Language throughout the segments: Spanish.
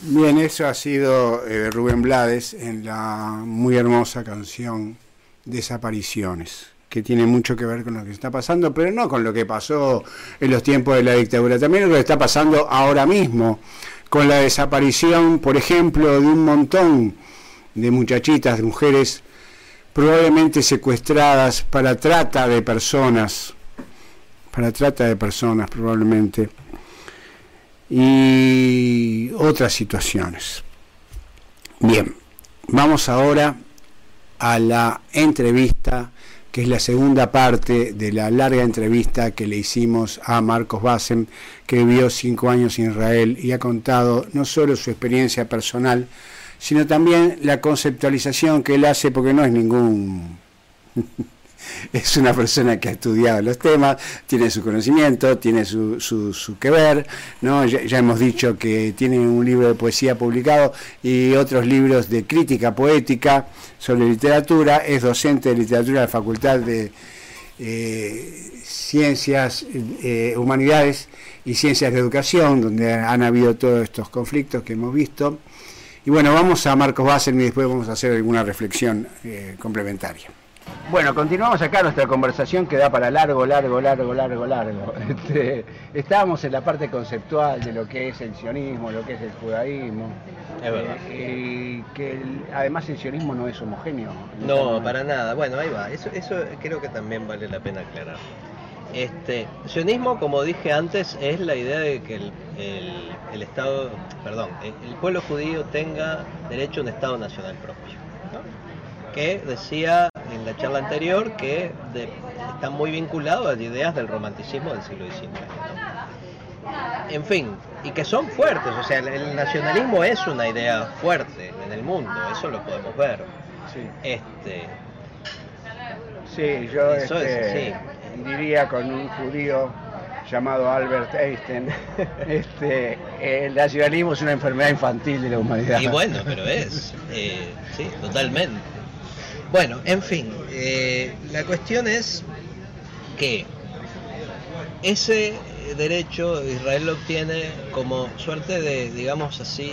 Bien, eso ha sido Rubén Blades en la muy hermosa canción Desapariciones, que tiene mucho que ver con lo que está pasando, pero no con lo que pasó en los tiempos de la dictadura, también lo que está pasando ahora mismo, con la desaparición, por ejemplo, de un montón de muchachitas, de mujeres, probablemente secuestradas para trata de personas probablemente, y otras situaciones. Bien, vamos ahora a la entrevista, que es la segunda parte de la larga entrevista que le hicimos a Marcos Bassem, que vivió 5 años en Israel y ha contado no solo su experiencia personal, sino también la conceptualización que él hace, porque no es ningún... es una persona que ha estudiado los temas, tiene su conocimiento, tiene su que ver, ¿no? Ya hemos dicho que tiene un libro de poesía publicado y otros libros de crítica poética sobre literatura, es docente de literatura de la Facultad de Ciencias, Humanidades y Ciencias de Educación, donde han habido todos estos conflictos que hemos visto. Y bueno, vamos a Marcos Bassem y después vamos a hacer alguna reflexión complementaria. Bueno, continuamos acá nuestra conversación que da para largo. Estábamos en la parte conceptual de lo que es el sionismo, lo que es el judaísmo. Es verdad. Y que además el sionismo no es homogéneo. No, para nada. Bueno, ahí va. Eso creo que también vale la pena aclarar. Sionismo, como dije antes, es la idea de que el pueblo judío tenga derecho a un Estado nacional propio, ¿no? Que decía en la charla anterior que está muy vinculado a las ideas del romanticismo del siglo XIX, ¿no? En fin, y que son fuertes, o sea, el nacionalismo es una idea fuerte en el mundo, eso lo podemos ver. Sí. Sí, yo diría con un judío llamado Albert Einstein, el nacionalismo es una enfermedad infantil de la humanidad. Y bueno, pero sí, totalmente. Bueno, en fin, la cuestión es que ese derecho Israel lo obtiene como suerte de, digamos así,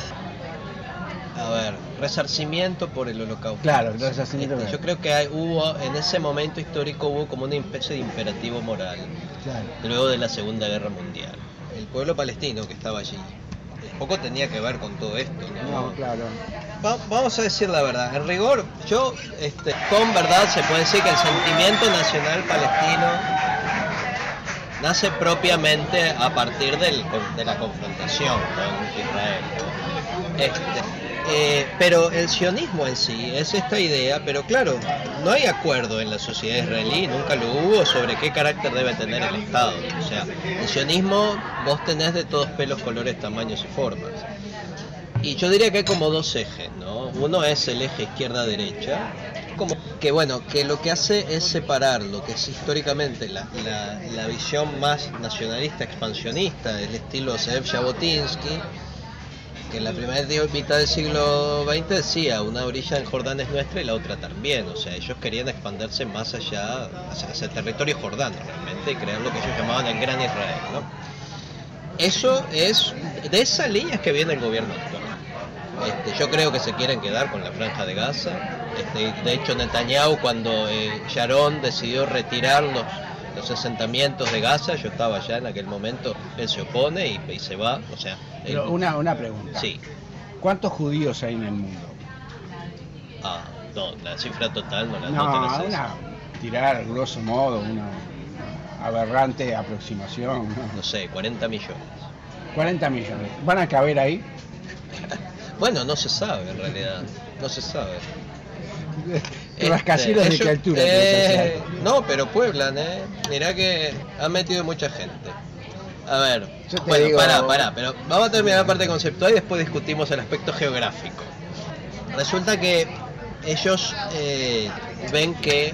resarcimiento por el Holocausto. Claro, resarcimiento. Yo creo que hubo, en ese momento histórico, hubo como una especie de imperativo moral, claro, luego de la Segunda Guerra Mundial. El pueblo palestino que estaba allí, poco tenía que ver con todo esto, ¿no? No, claro. Vamos a decir la verdad, en rigor, con verdad se puede decir que el sentimiento nacional palestino nace propiamente a partir de la confrontación con Israel, ¿no? Pero el sionismo en sí es esta idea, pero claro, no hay acuerdo en la sociedad israelí, nunca lo hubo, sobre qué carácter debe tener el Estado. O sea, el sionismo vos tenés de todos pelos, colores, tamaños y formas. Y yo diría que hay como dos ejes, ¿no? Uno es el eje izquierda-derecha, como que lo que hace es separar lo que es históricamente la visión más nacionalista, expansionista, del estilo Zeev Jabotinsky, que en la primera mitad del siglo XX decía, una orilla del Jordán es nuestra y la otra también. O sea, ellos querían expandirse más allá, hacia el territorio jordano realmente, y crear lo que ellos llamaban el Gran Israel, ¿no? Eso es, de esa línea es que viene el gobierno actual. Yo creo que se quieren quedar con la Franja de Gaza. De hecho, Netanyahu, cuando Sharon decidió retirar los asentamientos de Gaza, yo estaba allá en aquel momento, él se opone y se va. O sea, pero una pregunta. Sí. ¿Cuántos judíos hay en el mundo? No, la cifra total no tenés. Tirar, grosso modo, una aberrante aproximación. No sé, 40 millones. 40 millones. ¿Van a caber ahí? Bueno, no se sabe en realidad, no se sabe. ¿Rascacielos de qué altura? No, pero pueblan, mirá que han metido mucha gente. A ver, pará, pero vamos a terminar la parte conceptual y después discutimos el aspecto geográfico. Resulta que ellos ven que,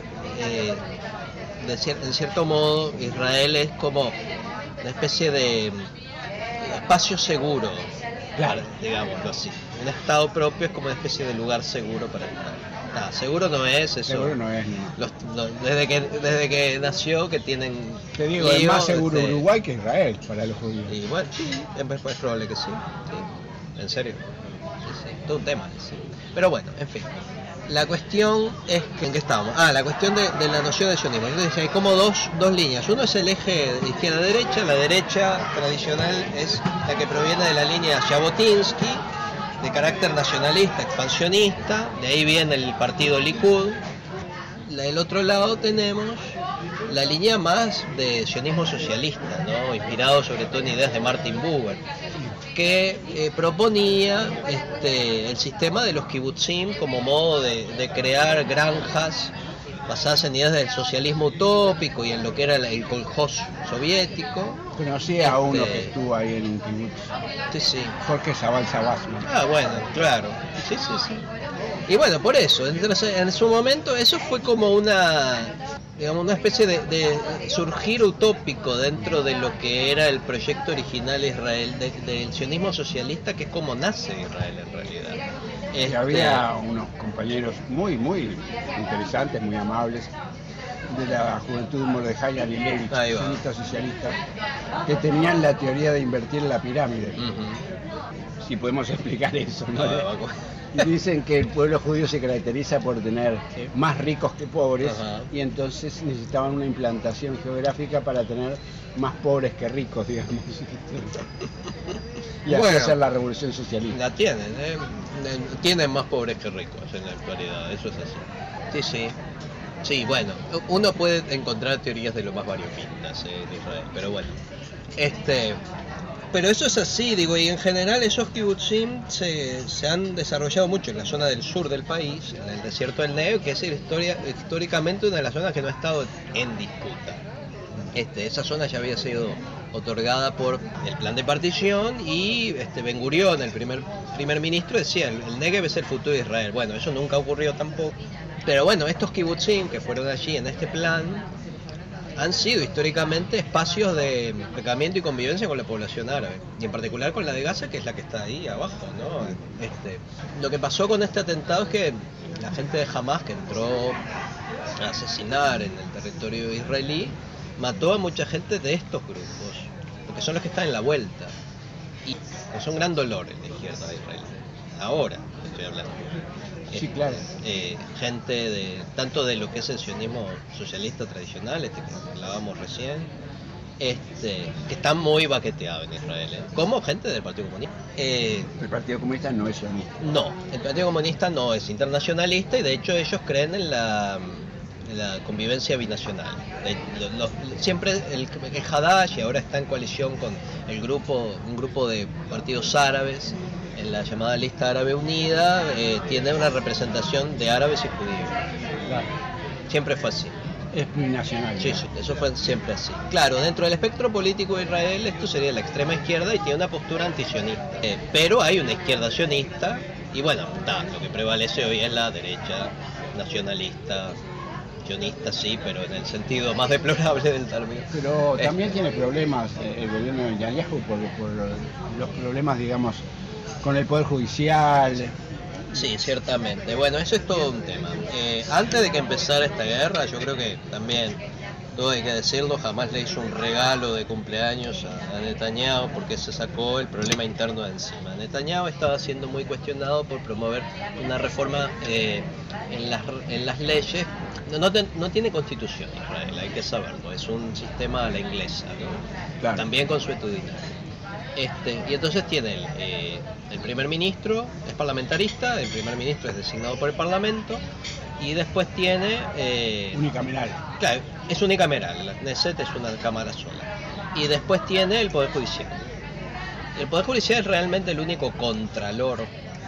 en cierto modo, Israel es como una especie de espacio seguro, claro, digámoslo así. Un estado propio es como una especie de lugar seguro para estar. Seguro no es eso. Seguro no es. Desde que nació que tienen... Te digo, es más seguro Uruguay que Israel para los judíos. Y bueno, sí, es probable que sí. ¿En serio? Sí, todo un tema. Sí. Pero bueno, en fin. La cuestión es que, ¿en qué estábamos? La cuestión de la noción de sionismo. Entonces hay como dos líneas. Uno es el eje de izquierda-derecha. La derecha tradicional es la que proviene de la línea Jabotinsky, de carácter nacionalista, expansionista. De ahí viene el partido Likud. Del otro lado tenemos la línea más de sionismo socialista, ¿no? Inspirado sobre todo en ideas de Martin Buber, que proponía el sistema de los kibutzim como modo de crear granjas basadas en ideas del socialismo utópico y en lo que era el kolkhoz soviético. Conocí a uno que estuvo ahí en un kibutz. Sí. Jorge Zabal Zabasman. Bueno, claro. Sí. Y bueno, por eso, en su momento eso fue como una especie de surgir utópico dentro de lo que era el proyecto original de Israel, del sionismo socialista, que es como nace Israel en realidad. Y había unos compañeros muy interesantes, muy amables, de la juventud Mordejai Alilevich, sionista socialista, que tenían la teoría de invertir la pirámide. Si podemos explicar eso, ¿no? Y dicen que el pueblo judío se caracteriza por tener más ricos que pobres, y entonces necesitaban una implantación geográfica para tener más pobres que ricos, digamos. Y así hacer la revolución socialista. La tienen más pobres que ricos en la actualidad, eso es así. Sí, bueno, uno puede encontrar teorías de lo más variopintas en Israel, pero bueno. Pero eso es así, digo, y en general esos kibutzim se han desarrollado mucho en la zona del sur del país, en el desierto del Negev, que es históricamente una de las zonas que no ha estado en disputa. Esa zona ya había sido otorgada por el plan de partición y Ben Gurión, el primer ministro, decía, el Negev es el futuro de Israel. Bueno, eso nunca ocurrió tampoco. Pero bueno, estos kibutzim que fueron allí en este plan han sido históricamente espacios de acercamiento y convivencia con la población árabe, y en particular con la de Gaza, que es la que está ahí abajo, ¿no? Lo que pasó con este atentado es que la gente de Hamas, que entró a asesinar en el territorio israelí, mató a mucha gente de estos grupos, porque son los que están en la vuelta, y es un gran dolor en la izquierda de Israel. Ahora estoy hablando. Sí, claro. Gente tanto de lo que es el sionismo socialista tradicional, que hablábamos recién, que está muy baqueteado en Israel, como gente del Partido Comunista. El Partido Comunista no es sionista. No, el Partido Comunista no es internacionalista, y de hecho ellos creen en la convivencia binacional. Siempre el Hadash, y ahora está en coalición con un grupo de partidos árabes, en la llamada Lista Árabe Unida, tiene una representación de árabes y judíos. Claro. Siempre fue así. Es binacional. Sí, eso fue siempre así. Claro, dentro del espectro político de Israel esto sería la extrema izquierda y tiene una postura antisionista. Pero hay una izquierda sionista y bueno, lo que prevalece hoy es la derecha nacionalista, sionista sí, pero en el sentido más deplorable del término. Pero también tiene problemas el gobierno de Netanyahu por los problemas, digamos, con el Poder Judicial. Sí, ciertamente. Bueno, eso es todo un tema. Antes de que empezara esta guerra, yo creo que también, todo hay que decirlo, jamás le hizo un regalo de cumpleaños a Netanyahu porque se sacó el problema interno de encima. Netanyahu estaba siendo muy cuestionado por promover una reforma en las leyes. No tiene constitución Israel, hay que saberlo, es un sistema a la inglesa, ¿no? Claro. También consuetudinario. Y entonces tiene el primer ministro, es parlamentarista, el primer ministro es designado por el parlamento, y después tiene... unicameral. Claro, es unicameral, la Knesset es una cámara sola. Y después tiene el Poder Judicial. El Poder Judicial es realmente el único contralor,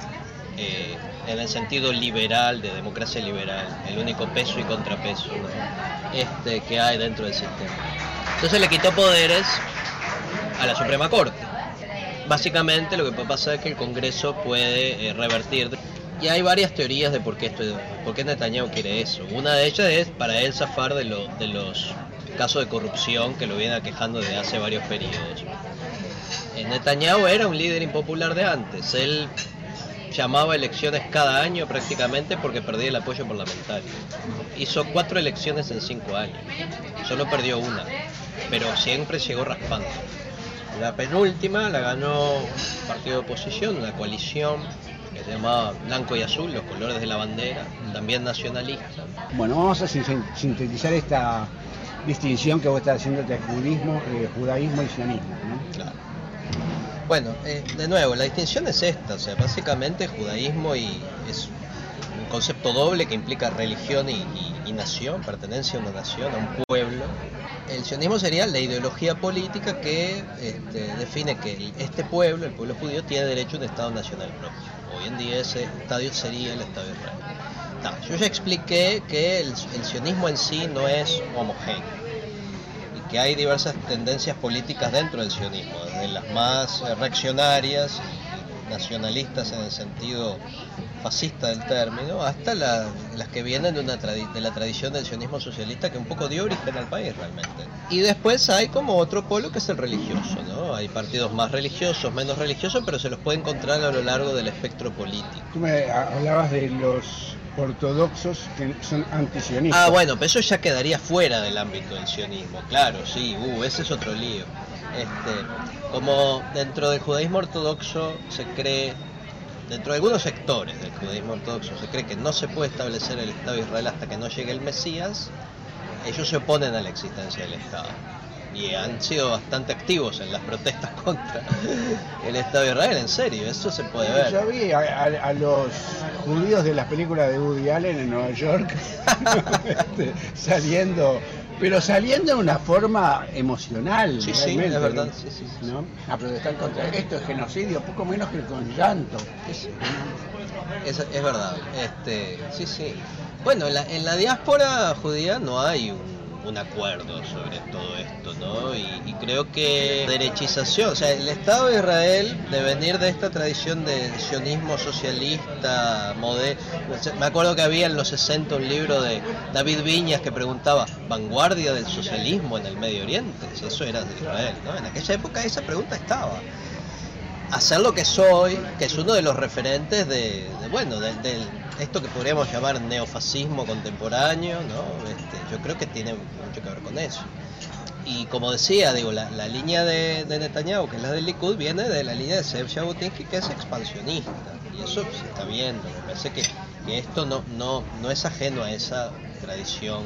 en el sentido liberal, de democracia liberal, el único peso y contrapeso, ¿no? Que hay dentro del sistema. Entonces le quitó poderes a la Suprema Corte. Básicamente lo que puede pasar es que el Congreso puede revertir. Y hay varias teorías de por qué Netanyahu quiere eso. Una de ellas es para él zafar de los casos de corrupción que lo viene aquejando desde hace varios periodos. Netanyahu era un líder impopular de antes. Él llamaba elecciones cada año prácticamente porque perdía el apoyo parlamentario. Hizo 4 elecciones en 5 años. Solo perdió una, pero siempre llegó raspando. La penúltima la ganó un partido de oposición, una coalición que se llamaba Blanco y Azul, los colores de la bandera, también nacionalista. Bueno, vamos a sintetizar esta distinción que vos estás haciendo entre judaísmo y sionismo, ¿no? Claro. Bueno, de nuevo, la distinción es esta, o sea, básicamente judaísmo es un concepto doble que implica religión y nación, pertenencia a una nación, a un pueblo. El sionismo sería la ideología política que define que este pueblo, el pueblo judío, tiene derecho a un Estado nacional propio. Hoy en día ese Estado sería el Estado de Israel. Yo ya expliqué que el sionismo en sí no es homogéneo y que hay diversas tendencias políticas dentro del sionismo, desde las más reaccionarias, nacionalistas en el sentido fascista del término, hasta las que vienen de la tradición del sionismo socialista que un poco dio origen al país realmente. Y después hay como otro polo que es el religioso, ¿no? Hay partidos más religiosos, menos religiosos, pero se los puede encontrar a lo largo del espectro político. Tú me hablabas de los ortodoxos que son antisionistas. Bueno, pero eso ya quedaría fuera del ámbito del sionismo, claro, sí, ese es otro lío. Como dentro del judaísmo ortodoxo se cree, dentro de algunos sectores del judaísmo ortodoxo se cree que no se puede establecer el Estado de Israel hasta que no llegue el Mesías, ellos se oponen a la existencia del Estado y han sido bastante activos en las protestas contra el Estado de Israel, en serio, eso se puede ver. Yo vi a los judíos de las películas de Woody Allen en Nueva York saliendo, pero saliendo de una forma emocional. Sí, realmente, sí, es verdad, sí. ¿no? A protestar contra esto es genocidio, poco menos que con llanto. Sí. Es verdad, sí. Bueno, en la diáspora judía no hay un acuerdo sobre todo esto, ¿no? Y creo que derechización, o sea, el Estado de Israel, de venir de esta tradición de sionismo socialista, me acuerdo que había en los 60 un libro de David Viñas que preguntaba, ¿vanguardia del socialismo en el Medio Oriente? Si eso era de Israel, ¿no? En aquella época esa pregunta estaba. Hacer lo que soy, que es uno de los referentes de esto que podríamos llamar neofascismo contemporáneo, ¿no? Yo creo que tiene mucho que ver con eso. Y como decía, la línea de Netanyahu, que es la del Likud, viene de la línea de Zeev Jabotinsky, que es expansionista. Y eso se está viendo. Me parece que esto no es ajeno a esa tradición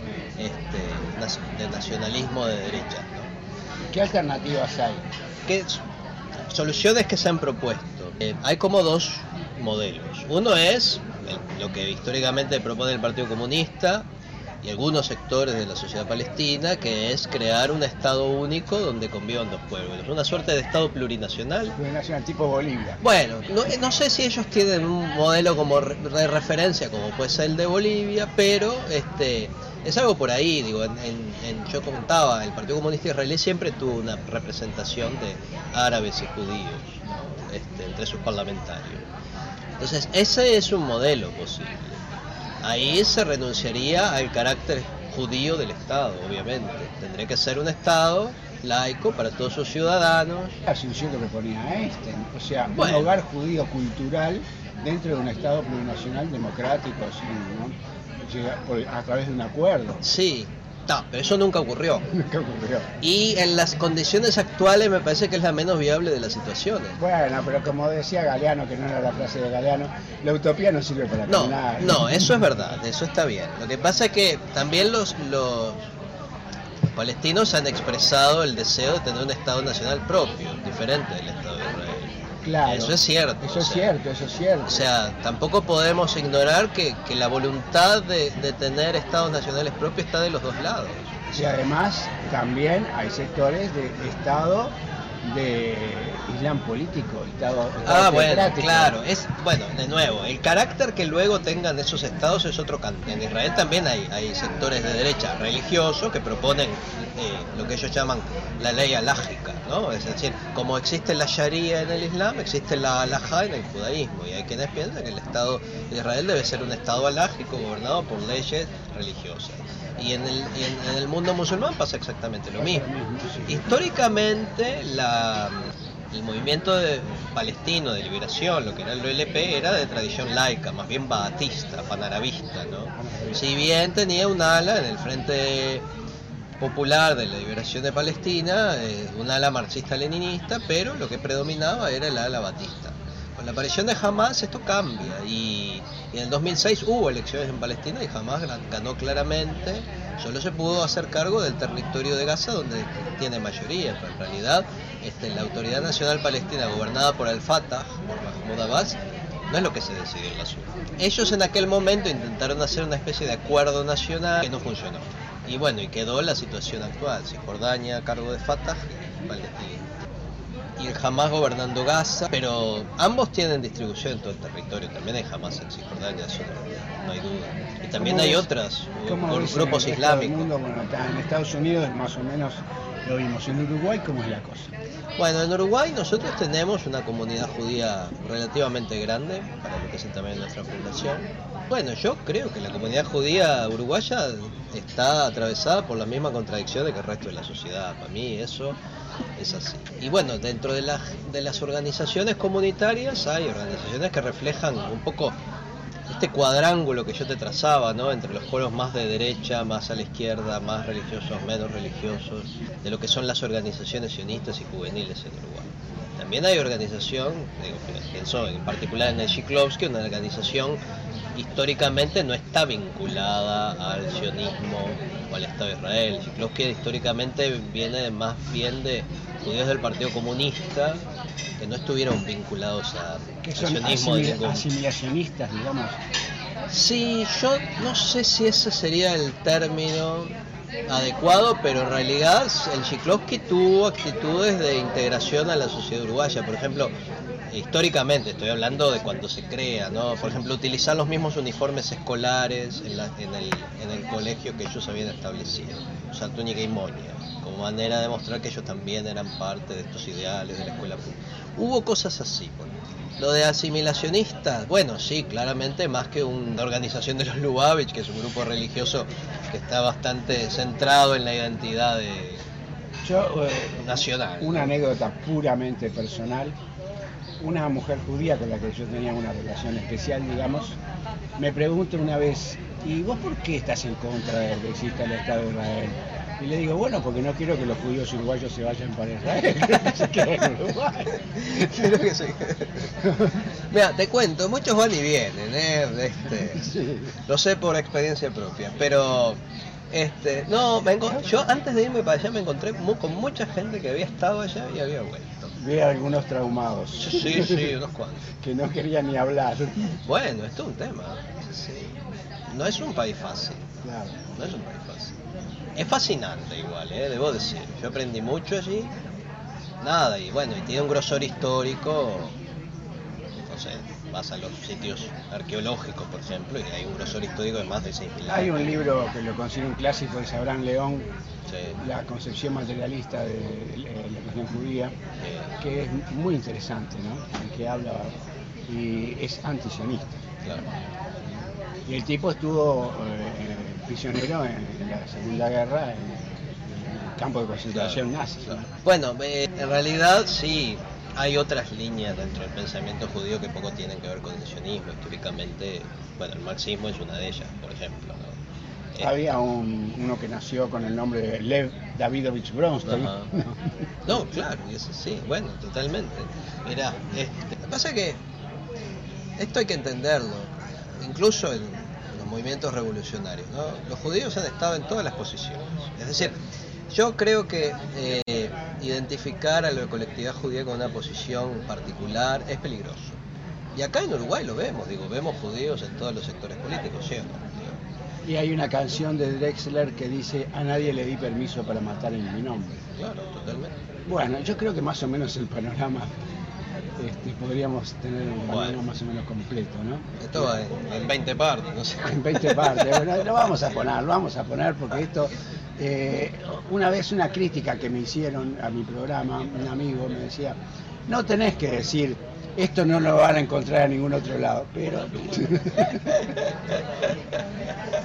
de nacionalismo de derecha, ¿no? ¿Qué alternativas hay? Soluciones que se han propuesto. Hay como dos modelos. Uno es lo que históricamente propone el Partido Comunista y algunos sectores de la sociedad palestina, que es crear un Estado único donde convivan dos pueblos, una suerte de Estado plurinacional. Plurinacional tipo Bolivia. Bueno, no sé si ellos tienen un modelo como de referencia como puede ser el de Bolivia, pero es algo por ahí, yo comentaba, el Partido Comunista Israelí siempre tuvo una representación de árabes y judíos, ¿no? Entre sus parlamentarios. Entonces, ese es un modelo posible. Ahí se renunciaría al carácter judío del Estado, obviamente. Tendría que ser un Estado laico para todos sus ciudadanos. La solución que proponía Einstein, o sea, un hogar judío cultural dentro de un Estado plurinacional democrático, así, ¿no? A través de un acuerdo. Sí, pero eso nunca ocurrió. Nunca ocurrió. Y en las condiciones actuales me parece que es la menos viable de las situaciones. Bueno, pero como decía Galeano, que no era la frase de Galeano, la utopía no sirve para nada. No, eso es verdad, eso está bien. Lo que pasa es que también los palestinos han expresado el deseo de tener un Estado nacional propio, diferente del Estado de Israel. Claro, eso es cierto. Eso es cierto. O sea, tampoco podemos ignorar que la voluntad de tener estados nacionales propios está de los dos lados. Y además también hay sectores de Estado de Islam político, Estado bueno, claro, de nuevo, el carácter que luego tengan esos estados es otro canto. En Israel también hay sectores de derecha religiosos que proponen lo que ellos llaman la ley alágica, ¿no? Es decir, como existe la Sharia en el Islam, existe la alajá en el judaísmo, y hay quienes piensan que el Estado de Israel debe ser un Estado alágico gobernado por leyes religiosas. Y en el mundo musulmán pasa exactamente lo mismo. Históricamente el movimiento palestino de liberación, lo que era el OLP, era de tradición laica, más bien baatista, panarabista, ¿no? Si bien tenía un ala en el frente popular de la liberación de Palestina, un ala marxista-leninista, pero lo que predominaba era el ala batista. Con la aparición de Hamas esto cambia y en el 2006 hubo elecciones en Palestina y Hamas ganó claramente. Solo se pudo hacer cargo del territorio de Gaza, donde tiene mayoría, pero en realidad la Autoridad Nacional Palestina, gobernada por el Fatah, por Mahmoud Abbas, no es lo que se decidió en la sur. Ellos en aquel momento intentaron hacer una especie de acuerdo nacional que no funcionó. Y bueno, y quedó la situación actual, Cisjordania a cargo de Fatah y Palestina. Y el Hamas gobernando Gaza, pero ambos tienen distribución en todo el territorio, también hay Hamas en Cisjordania, eso no hay duda. Y también hay otros grupos islámicos. Mundo, bueno, en Estados Unidos más o menos lo vimos. En Uruguay, ¿cómo es la cosa? Bueno, en Uruguay nosotros tenemos una comunidad judía relativamente grande, para lo que es también nuestra población. Bueno, yo creo que la comunidad judía uruguaya está atravesada por la misma contradicción que el resto de la sociedad. Para mí eso es así. Y bueno, dentro de las organizaciones comunitarias hay organizaciones que reflejan un poco este cuadrángulo que yo te trazaba, ¿no? Entre los polos más de derecha, más a la izquierda, más religiosos, menos religiosos, de lo que son las organizaciones sionistas y juveniles en Uruguay. También hay organización, pienso en particular en el Shiklovsky, una organización históricamente no está vinculada al sionismo o al Estado de Israel. Shiklovsky históricamente viene más bien de judíos del Partido Comunista que no estuvieron vinculados al sionismo. Asimilacionistas, digamos. Sí, yo no sé si ese sería el término adecuado, pero en realidad el Shiklovsky tuvo actitudes de integración a la sociedad uruguaya. Por ejemplo, históricamente, estoy hablando de cuando se crea, ¿no? Por ejemplo, utilizar los mismos uniformes escolares en el colegio que ellos habían establecido, usar túnica y moña, como manera de mostrar que ellos también eran parte de estos ideales de la escuela pública. Hubo cosas así, bueno. Lo de asimilacionistas, bueno, sí, claramente más que una organización de los Lubavitch, que es un grupo religioso que está bastante centrado en la identidad nacional. Una anécdota puramente personal. Una mujer judía con la que yo tenía una relación especial, digamos, me pregunta una vez, ¿y vos por qué estás en contra de que exista el Estado de Israel? Y le digo, bueno, porque no quiero que los judíos uruguayos se vayan para Israel, que se queden en Uruguay. Creo que sí. Mira, te cuento, muchos van y vienen, Sí. Lo sé por experiencia propia, pero no, yo antes de irme para allá me encontré con mucha gente que había estado allá y había vuelto. Vi a algunos traumados. Sí, unos cuantos. Que no querían ni hablar. Bueno, esto es un tema. Sí. No es un país fácil. Claro. No es un país fácil. Es fascinante igual, debo decir. Yo aprendí mucho allí. Nada, y bueno, y tiene un grosor histórico. No sé, vas a los sitios arqueológicos, por ejemplo, y hay un grosor histórico de más de 6.000 años. Hay un libro que lo considero un clásico de Abraham León, sí. La concepción materialista de la cuestión judía, Sí. que es muy interesante, ¿no? El que habla y es antisionista. Claro. Y el tipo estuvo prisionero en la Segunda Guerra en el campo de concentración nazi. Claro. Bueno, en realidad sí, hay otras líneas dentro del pensamiento judío que poco tienen que ver con el sionismo. Históricamente, bueno, el marxismo es una de ellas, por ejemplo, ¿no? Había uno que nació con el nombre de Lev Davidovich Bronstein. No, claro, y eso sí, bueno, totalmente. Mirá, lo que pasa es que esto hay que entenderlo, incluso en los movimientos revolucionarios, ¿no? Los judíos han estado en todas las posiciones. Es decir, yo creo que identificar a la colectividad judía con una posición particular es peligroso. Y acá en Uruguay lo vemos, vemos judíos en todos los sectores políticos, ¿sí o no? Y hay una canción de Drexler que dice, a nadie le di permiso para matar en mi nombre. Claro, totalmente. Bueno, yo creo que más o menos el panorama, podríamos tener un panorama más o menos completo, ¿no? Esto va en 20 partes, no sé. En 20 partes, bueno, lo vamos a poner porque esto, una vez una crítica que me hicieron a mi programa, un amigo me decía, no tenés que decir, esto no lo van a encontrar en ningún otro lado, pero...